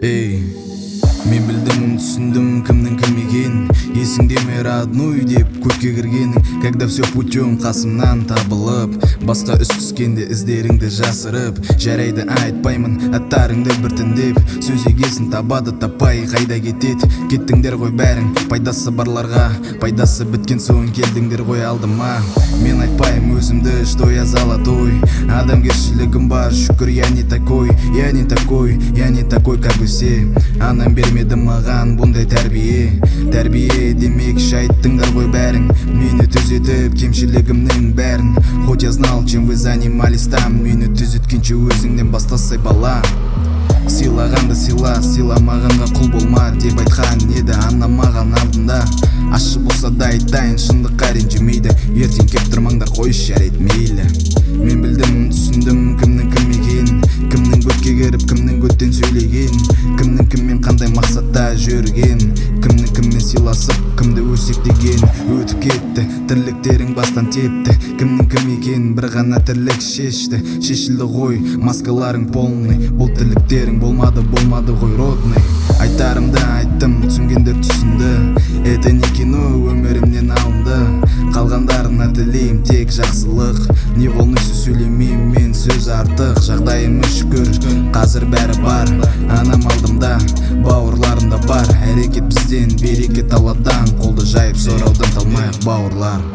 Эй, мен білдім, түсіндім кімнің кім екен. Есіңде ме родной деп көтке кіргенің, когда все путем қасымнан табылып, басқа үс түскенде іздеріңді жасырып. Жарайды айтпаймын аттарыңды біртіндеп, сөз егесін табады таппай қайда кетет. Кеттіңдер ғой бәрің, пайдасы барларға, пайдасы біткен соң келдіңдер ғой алдыма. Мен айтпайым өзімді, что я золотой, адамгершілігім бар, шүкір, я не такой, как все. Анам бермеді маған бұндай тәрбие демек шайттыңдар ғой бәрің, мені түзетіп кемшілігімнің бәрін. Хоть я знал, чем вы занимались там, мені түзеткенше өзіңнен бастасай бала. Сыйлағанды сыйла, сыйламағанға құл болма деп айтқан еді анам маған алдында. Ащы болса да айтайын, шындыққа ренжімейді, ертең кеп тұрмаңдар қойшы, жарайды мейлі. Мен білдім, түсіндім кімнің кім екен, кімнің көтке кіріп, кімнің көттен сөйлеген, кімнің кіммен қандай мақсатта жүрген, кімнің кіммен сыйласып, кімді өсектеген. Өтіп кетті, тірліктерің бастан тепті, кімнің кім екен, бір ғана тірлік шешілді ғой, маскаларың полный. Бұл тірліктерің болмады ғой родный. Айтарымды айттым, түсінгендер түсінді, это не кино, өмірімнен алынды. Қалғандарына тілейм тек жақсылық, не волнуйся, сөйлемейм мен сөз артық. Жағдайыма шүкір, қазір бәрі бар, анам алдымда, бауырларымда бар. Әрекет бізден, берекет Алладан, қолды жайып сұраудан талмайық бауырлар.